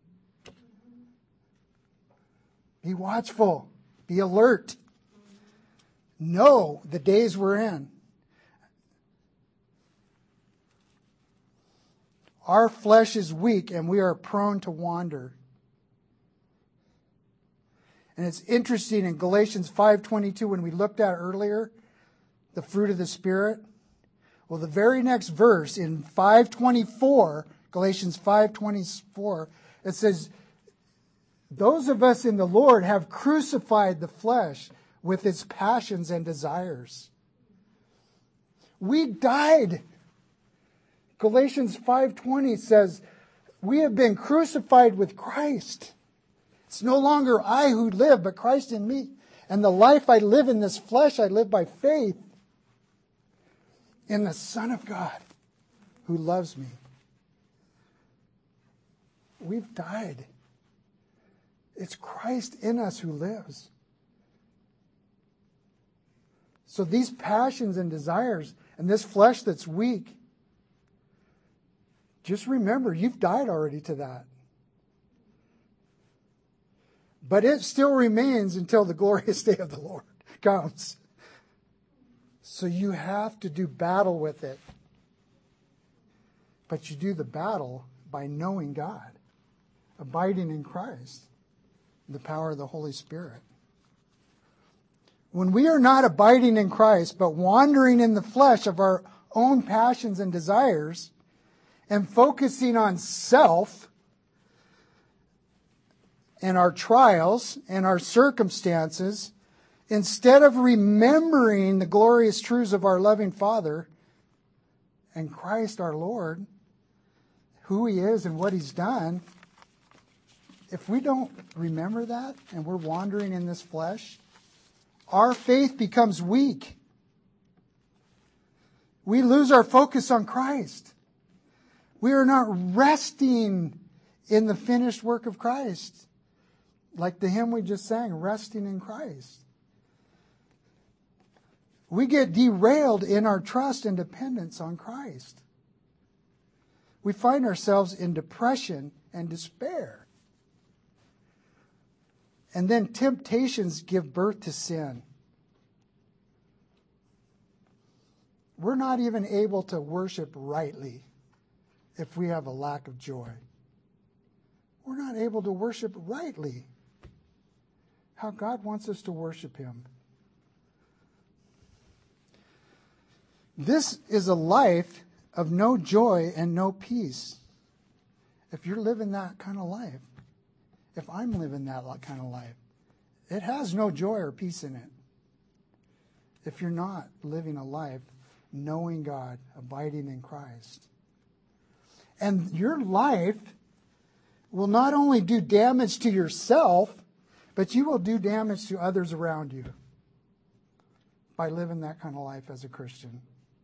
Be watchful. Be alert. Know the days we're in. Our flesh is weak and we are prone to wander. And it's interesting in Galatians 5:22, when we looked at earlier, the fruit of the Spirit. Well, the very next verse in 5:24, Galatians 5:24, it says, those of us in the Lord have crucified the flesh with its passions and desires. We died. Galatians 5:20 says, we have been crucified with Christ. It's no longer I who live, but Christ in me. And the life I live in this flesh, I live by faith in the Son of God who loves me. We've died. It's Christ in us who lives. So these passions and desires and this flesh that's weak, just remember, you've died already to that. But it still remains until the glorious day of the Lord comes. So you have to do battle with it. But you do the battle by knowing God, abiding in Christ, the power of the Holy Spirit. When we are not abiding in Christ, but wandering in the flesh of our own passions and desires, and focusing on self, and our trials and our circumstances, instead of remembering the glorious truths of our loving Father and Christ our Lord, who He is and what He's done, if we don't remember that and we're wandering in this flesh, our faith becomes weak. We lose our focus on Christ. We are not resting in the finished work of Christ. Like the hymn we just sang, resting in Christ. We get derailed in our trust and dependence on Christ. We find ourselves in depression and despair. And then temptations give birth to sin. We're not even able to worship rightly if we have a lack of joy. We're not able to worship rightly how God wants us to worship Him. This is a life of no joy and no peace. If you're living that kind of life, if I'm living that kind of life, it has no joy or peace in it. If you're not living a life knowing God, abiding in Christ. And your life will not only do damage to yourself, but you will do damage to others around you by living that kind of life as a Christian.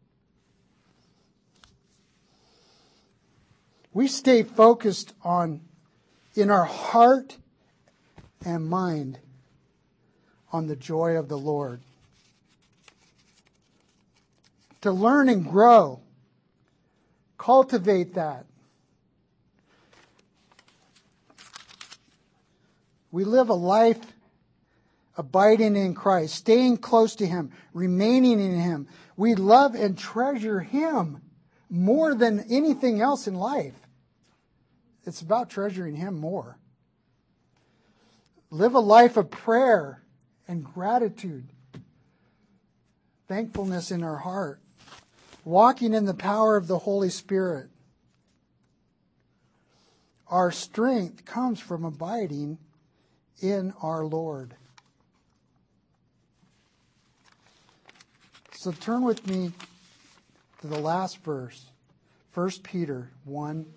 We stay focused in our heart and mind on the joy of the Lord. To learn and grow. Cultivate that. We live a life abiding in Christ, staying close to Him, remaining in Him. We love and treasure Him more than anything else in life. It's about treasuring Him more. Live a life of prayer and gratitude, thankfulness in our heart, walking in the power of the Holy Spirit. Our strength comes from abiding in our Lord. So turn with me to the last verse, 1 Peter 1.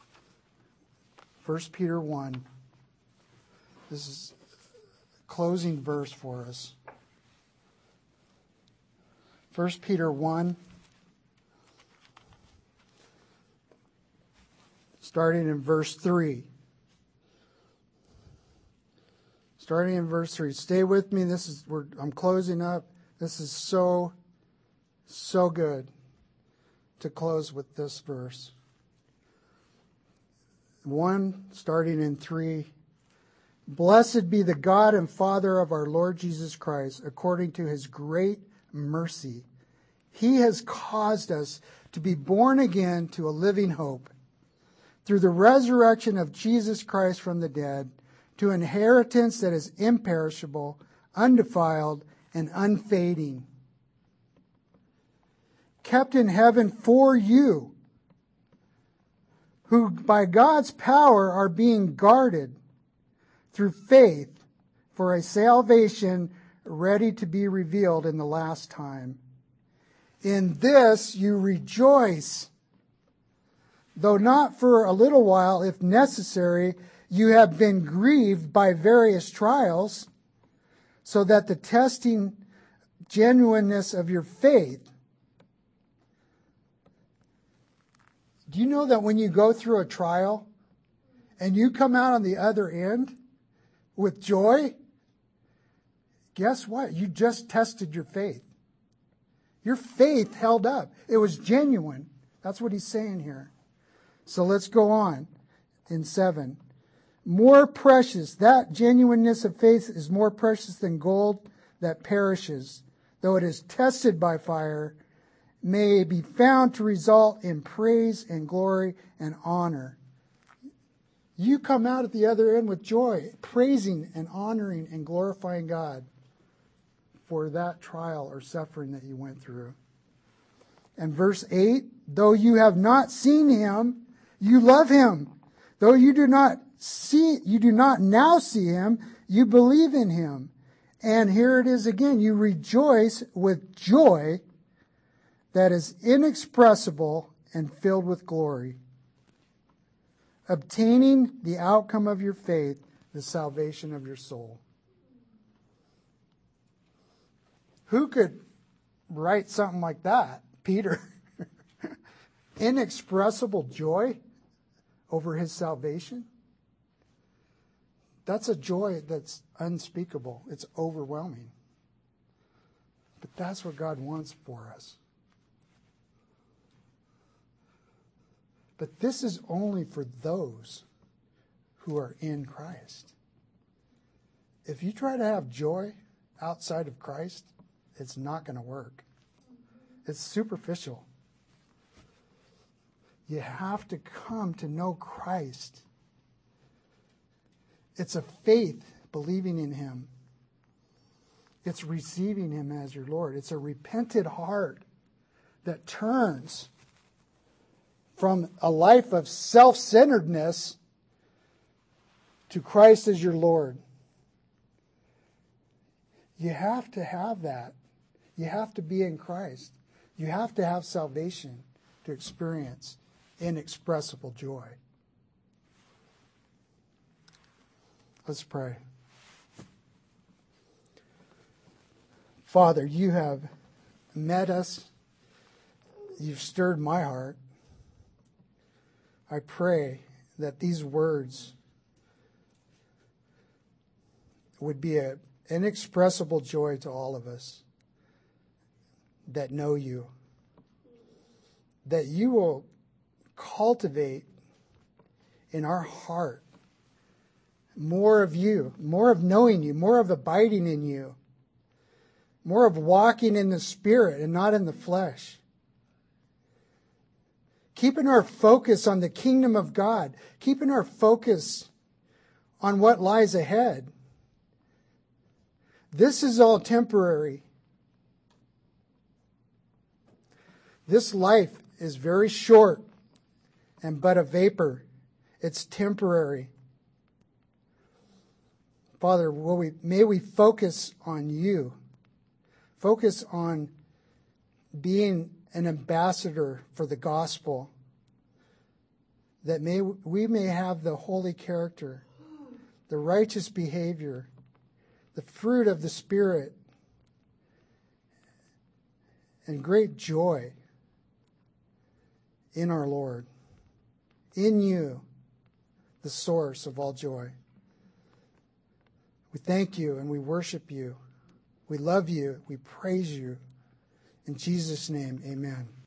1 Peter 1. This is a closing verse for us. 1 Peter 1. Starting in verse 3. Starting in verse 3. Stay with me. I'm closing up. This is so good to close with this verse. 1, starting in 3. Blessed be the God and Father of our Lord Jesus Christ, according to His great mercy. He has caused us to be born again to a living hope, through the resurrection of Jesus Christ from the dead, to inheritance that is imperishable, undefiled, and unfading, kept in heaven for you, who by God's power are being guarded through faith for a salvation ready to be revealed in the last time. In this you rejoice, though not for a little while, if necessary, you have been grieved by various trials, so that the testing genuineness of your faith. Do you know that when you go through a trial and you come out on the other end with joy, guess what? You just tested your faith. Your faith held up. It was genuine. That's what he's saying here. So let's go on in 7. More precious, that genuineness of faith is more precious than gold that perishes, though it is tested by fire, may be found to result in praise and glory and honor. You come out at the other end with joy, praising and honoring and glorifying God for that trial or suffering that you went through. And verse 8, though you have not seen Him, you love Him. Though you do not now see Him, you believe in Him. And here it is again, you rejoice with joy that is inexpressible and filled with glory, obtaining the outcome of your faith, the salvation of your soul. Who could write something like that? Peter. Inexpressible joy over his salvation. That's a joy that's unspeakable. It's overwhelming. But that's what God wants for us. But this is only for those who are in Christ. If you try to have joy outside of Christ, it's not going to work. It's superficial. You have to come to know Christ. It's a faith, believing in Him. It's receiving Him as your Lord. It's a repentant heart that turns from a life of self-centeredness to Christ as your Lord. You have to have that. You have to be in Christ. You have to have salvation to experience inexpressible joy. Let's pray. Father, you have met us. You've stirred my heart. I pray that these words would be an inexpressible joy to all of us that know you. That you will cultivate in our heart more of you, more of knowing you, more of abiding in you, more of walking in the Spirit and not in the flesh. Keeping our focus on the kingdom of God, keeping our focus on what lies ahead. This is all temporary. This life is very short and but a vapor. It's temporary. Father, may we focus on you. Focus on being an ambassador for the gospel. That we may have the holy character, the righteous behavior, the fruit of the Spirit, and great joy in our Lord. In you, the source of all joy. We thank you and we worship you. We love you. We praise you. In Jesus' name, amen.